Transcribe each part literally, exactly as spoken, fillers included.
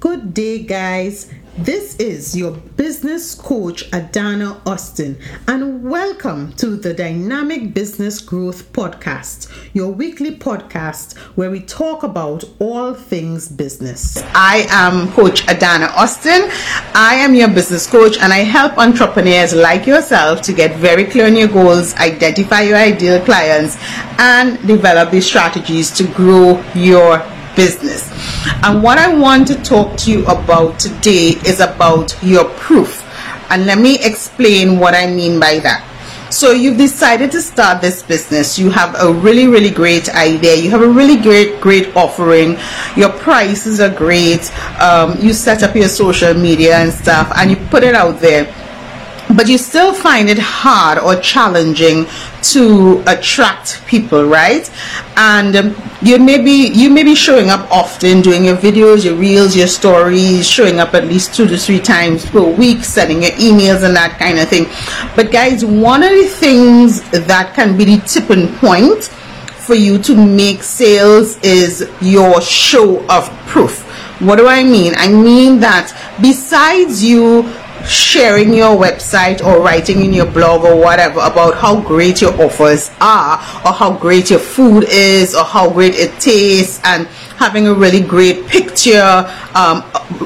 Good day, guys. This is your business coach, Adana Austin, and welcome to the Dynamic Business Growth Podcast, your weekly podcast where we talk about all things business. I am Coach Adana Austin. I am your business coach, and I help entrepreneurs like yourself to get very clear on your goals, identify your ideal clients, and develop the strategies to grow your business. And what I want to talk to you about today is about your proof. And let me explain what I mean by that. So you've decided to start this business. You have a really, really great idea. You have a really great, great offering. Your prices are great. Um, you set up your social media and stuff, and you put it out there. But you still find it hard or challenging to attract people, right? And um, you may be you may be showing up often, doing your videos, your reels, your stories, showing up at least two to three times per week, sending your emails and that kind of thing. But guys, one of the things that can be the tipping point for you to make sales is your show of proof. What do I mean? I mean that besides you sharing your website or writing in your blog or whatever about how great your offers are, or how great your food is, or how great it tastes, and having a really great picture um,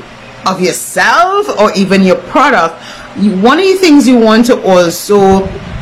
of yourself or even your product, one of the things you want to also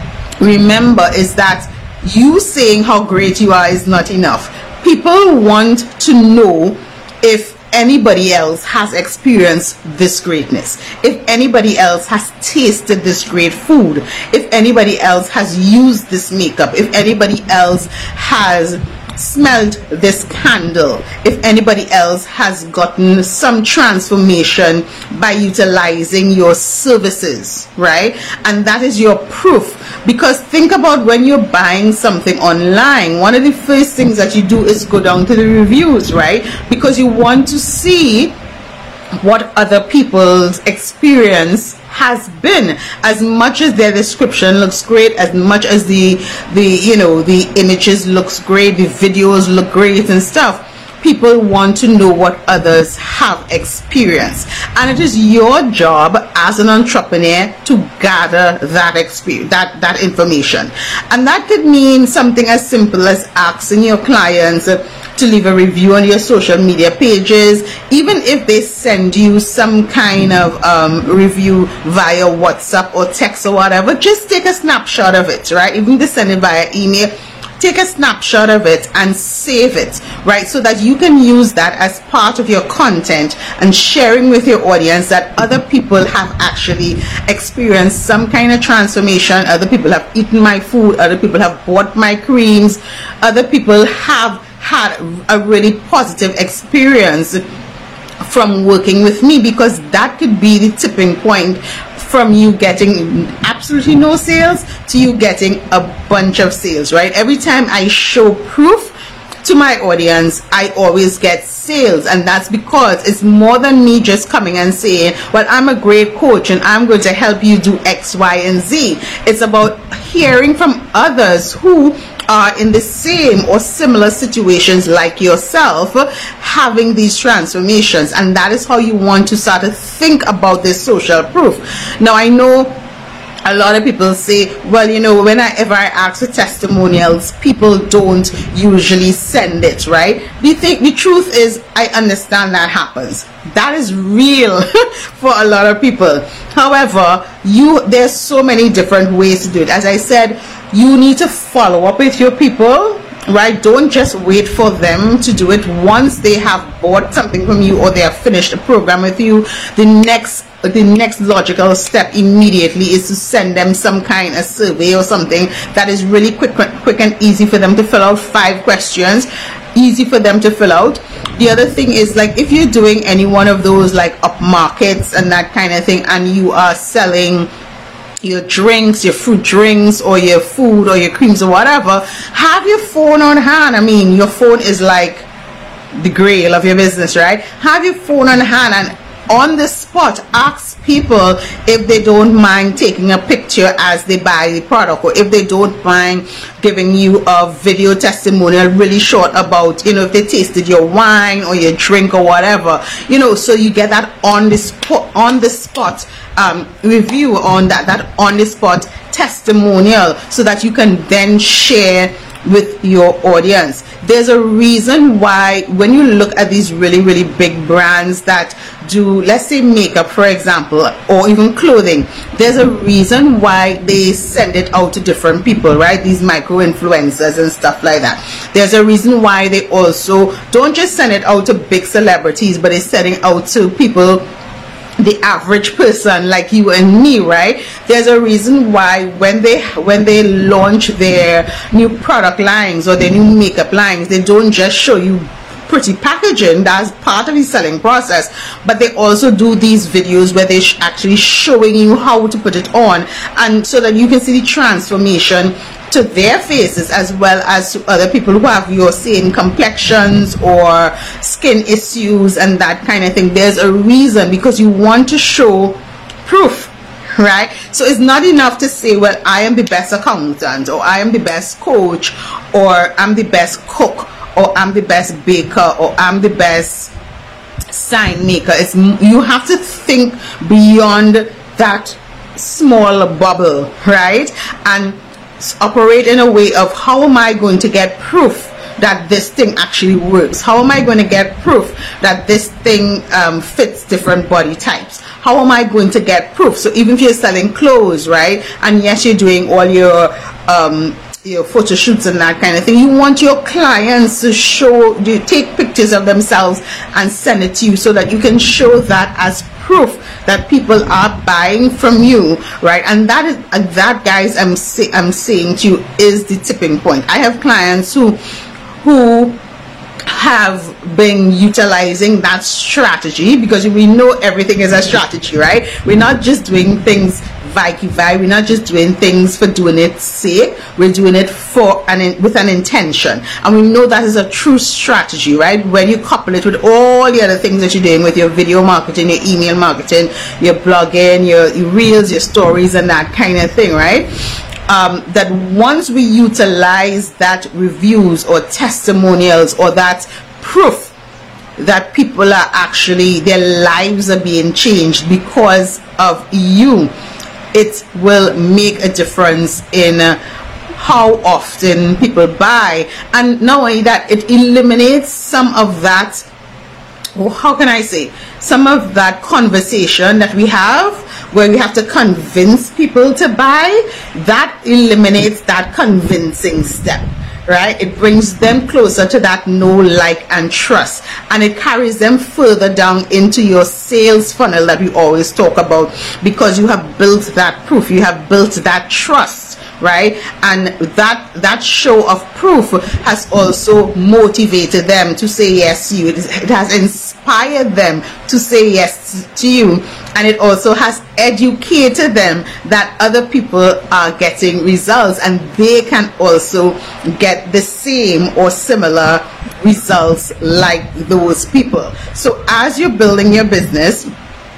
remember is that you saying how great you are is not enough. People want to know if anybody else has experienced this greatness, if anybody else has tasted this great food, if anybody else has used this makeup, if anybody else has smelled this candle, if anybody else has gotten some transformation by utilizing your services, right? And that is your proof. Because think about when you're buying something online, one of the first things that you do is go down to the reviews, right? Because you want to see what other people's experience has been. As much as their description looks great, as much as the the you know the images looks great, the videos look great and stuff, people want to know what others have experienced. And it is your job as an entrepreneur to gather that experience, that that information. And that could mean something as simple as asking your clients to leave a review on your social media pages. Even if they send you some kind of um, review via WhatsApp or text or whatever, just take a snapshot of it, right? Even if they send it via email, take a snapshot of it and save it, right? So that you can use that as part of your content and sharing with your audience that other people have actually experienced some kind of transformation. Other people have eaten my food, other people have bought my creams, other people have had a really positive experience from working with me, because that could be the tipping point from you getting absolutely no sales to you getting a bunch of sales, right? Every time I show proof to my audience, I always get sales. And that's because it's more than me just coming and saying, well, I'm a great coach and I'm going to help you do X, Y, and Z. It's about hearing from others who are in the same or similar situations like yourself, having these transformations. And that is how you want to start to think about this social proof. Now, I know a lot of people say, well, you know, whenever I ask for testimonials, people don't usually send it, right? The thing, the truth is, I understand that happens. That is real for a lot of people. However, you there's so many different ways to do it. As I said, you need to follow up with your people, right? Don't just wait for them to do it. Once they have bought something from you or they have finished a program with you, the next the next logical step immediately is to send them some kind of survey or something that is really quick quick and easy for them to fill out. Five questions, easy for them to fill out. The other thing is, like, if you're doing any one of those like up markets and that kind of thing, and you are selling your drinks, your fruit drinks, or your food, or your creams, or whatever, have your phone on hand. I mean, your phone is like the grail of your business, right? Have your phone on hand and on the spot ask people if they don't mind taking a picture as they buy the product, or if they don't mind giving you a video testimonial really short about, you know, if they tasted your wine or your drink or whatever, you know, so you get that on the spot on the spot um, review on that that on the spot testimonial, so that you can then share with your audience. There's a reason why when you look at these really really big brands that do, let's say, makeup for example, or even clothing, there's a reason why they send it out to different people, right? These micro influencers and stuff like that. There's a reason why they also don't just send it out to big celebrities, but they send it out to people, the average person like you and me, right? There's a reason why when they when they launch their new product lines or their new makeup lines, they don't just show you pretty packaging. That's part of the selling process, but they also do these videos where they're sh actually showing you how to put it on, and so that you can see the transformation to their faces as well as to other people who have your same complexions or skin issues and that kind of thing. There's a reason, because you want to show proof, right? So it's not enough to say, well, I am the best accountant, or I am the best coach, or I'm the best cook, or I'm the best baker, or I'm the best sign maker. It's, you have to think beyond that small bubble, right? And operate in a way of, how am I going to get proof that this thing actually works? How am I going to get proof that this thing um, fits different body types? How am I going to get proof? So even if you're selling clothes, right, and yes, you're doing all your um, your photo shoots and that kind of thing, you want your clients to show, you take pictures of themselves and send it to you, so that you can show that as proof that people are buying from you, right? And that is uh, that, guys, I'm say, I'm saying to you, is the tipping point. I have clients who who have been utilizing that strategy, because we know everything is a strategy, right? We're not just doing things Vikivai. We're not just doing things for doing its sake. We're doing it for an with an intention, and we know that is a true strategy, right? When you couple it with all the other things that you're doing with your video marketing, your email marketing, your blogging, your, your reels, your stories, and that kind of thing, right? Um, that once we utilize that reviews or testimonials or that proof that people are actually, their lives are being changed because of you, it will make a difference in uh, how often people buy. And not only that, it eliminates some of that, well, how can I say, some of that conversation that we have where we have to convince people to buy. That eliminates that convincing step, right? It brings them closer to that know, like, and trust, and it carries them further down into your sales funnel that we always talk about, because you have built that proof, you have built that trust, right? And that that show of proof has also motivated them to say yes to you. It, it has inspired them to say yes to you, and it also has educated them that other people are getting results, and they can also get the same or similar results like those people. So as you're building your business,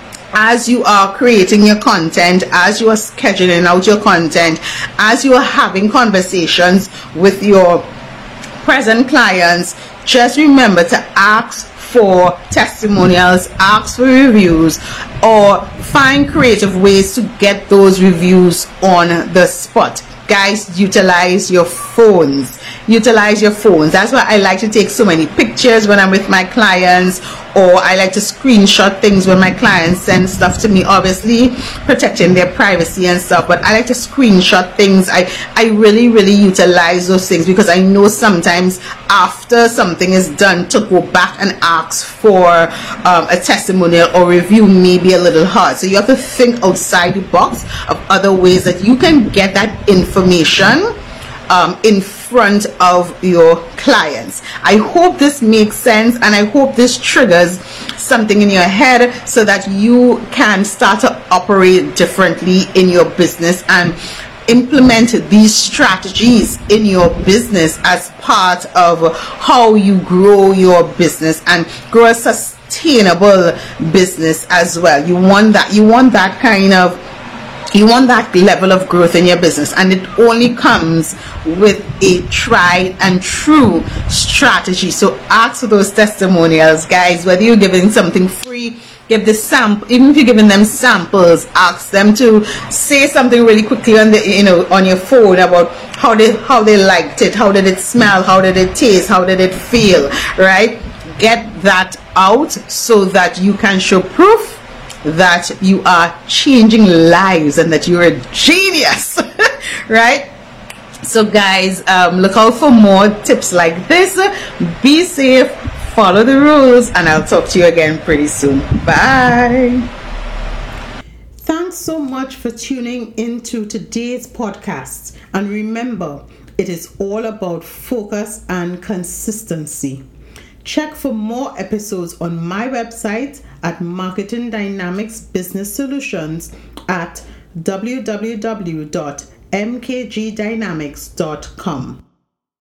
as you are creating your content, as you are scheduling out your content, as you are having conversations with your present clients, just remember to ask for testimonials, ask for reviews, or find creative ways to get those reviews on the spot. Guys, utilize your phones. Utilize your phones. That's why I like to take so many pictures when I'm with my clients, or I like to screenshot things when my clients send stuff to me, obviously protecting their privacy and stuff, but I like to screenshot things. I, I really, really utilize those things, because I know sometimes after something is done, to go back and ask for um, a testimonial or review may be a little hard. So you have to think outside the box of other ways that you can get that information um, in front of your clients. I hope this makes sense, and I hope this triggers something in your head so that you can start to operate differently in your business and implement these strategies in your business as part of how you grow your business and grow a sustainable sustainable business as well. You want that, you want that kind of You want that level of growth in your business, and it only comes with a tried and true strategy. So ask for those testimonials, guys. Whether you're giving something free, give the sample. Even if you're giving them samples, ask them to say something really quickly on the, you know, on your phone about how they how they liked it, how did it smell, how did it taste, how did it feel, right? Get that out so that you can show proof that you are changing lives and that you're a genius. Right? So guys, um, look out for more tips like this. Be safe, follow the rules, and I'll talk to you again pretty soon. Bye. Thanks so much for tuning into today's podcast, and remember, it is all about focus and consistency. Check for more episodes on my website at Marketing Dynamics Business Solutions at w w w dot m k g dynamics dot com.